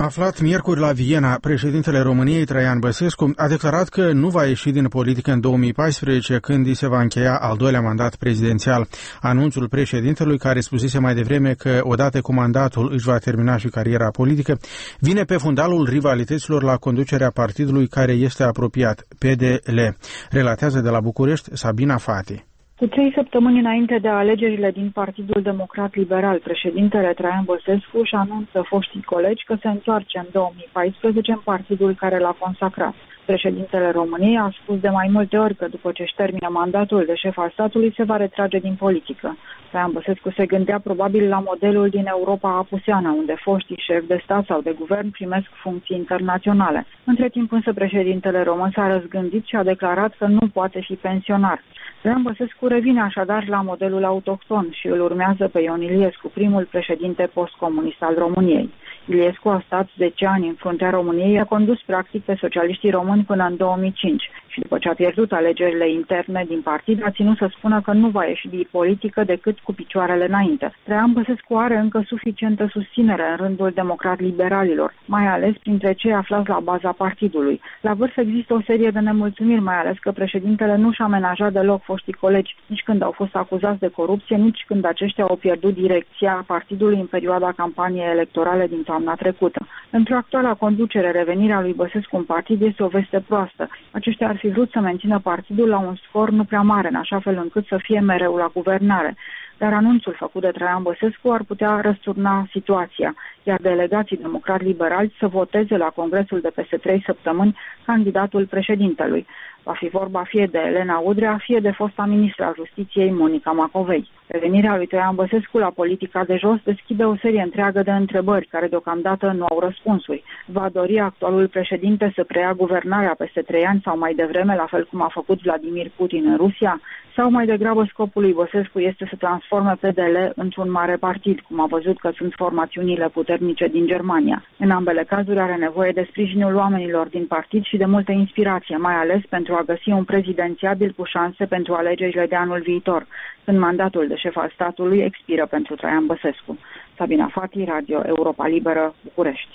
Aflat miercuri la Viena, președintele României, Traian Băsescu, a declarat că nu va ieși din politică în 2014, când îi se va încheia al doilea mandat prezidențial. Anunțul președintelui, care spusese mai devreme că odată cu mandatul își va termina și cariera politică, vine pe fundalul rivalităților la conducerea partidului care este apropiat, PDL. Relatează de la București Sabina Fati. Cu 3 săptămâni înainte de alegerile din Partidul Democrat Liberal, președintele Traian Băsescu își anunță foștii colegi că se întoarce în 2014 în partidul care l-a consacrat. Președintele României a spus de mai multe ori că după ce își termină mandatul de șef al statului se va retrage din politică. Traian Băsescu se gândea probabil la modelul din Europa apuseană, unde foștii șefi de stat sau de guvern primesc funcții internaționale. Între timp însă președintele român s-a răzgândit și a declarat că nu poate fi pensionar. Traian Băsescu revine așadar la modelul autohton și îl urmează pe Ion Iliescu, primul președinte postcomunist al României. Iliescu a stat 10 ani în fruntea României, a condus practic pe socialiștii români până în 2005 și după ce a pierdut alegerile interne din partid, a ținut să spună că nu va ieși din politică decât cu picioarele înainte. Traian Băsescu are încă suficientă susținere în rândul democrat-liberalilor, mai ales printre cei aflați la baza partidului. La vârf există o serie de nemulțumiri, mai ales că președintele nu și-a amenajat deloc foștii colegi, nici când au fost acuzați de corupție, nici când aceștia au pierdut direcția partidului în perioada campaniei electorale din toamna trecută. Pentru actuala conducere, revenirea lui Băsescu în partid este o veste proastă. Aceștia ar fi vrut să mențină partidul la un scor nu prea mare, în așa fel încât să fie mereu la guvernare. Dar anunțul făcut de Traian Băsescu ar putea răsturna situația, iar delegații democrat-liberali să voteze la congresul de peste 3 săptămâni candidatul președintelui. Va fi vorba fie de Elena Udrea, fie de fosta ministra a Justiției, Monica Macovei. Revenirea lui Traian Băsescu la politica de jos deschide o serie întreagă de întrebări, care deocamdată nu au răspunsuri. Va dori actualul președinte să preia guvernarea peste 3 ani sau mai devreme, la fel cum a făcut Vladimir Putin în Rusia? Sau mai degrabă scopul lui Băsescu este să transforme PDL într-un mare partid, cum a văzut că sunt formațiunile puternice din Germania? În ambele cazuri are nevoie de sprijinul oamenilor din partid și de multă inspirație, mai ales pentru a găsi un prezidențiabil cu șanse pentru alegerile de anul viitor, când mandatul de șef al statului expiră pentru Traian Băsescu. Sabina Fati, Radio Europa Liberă, București.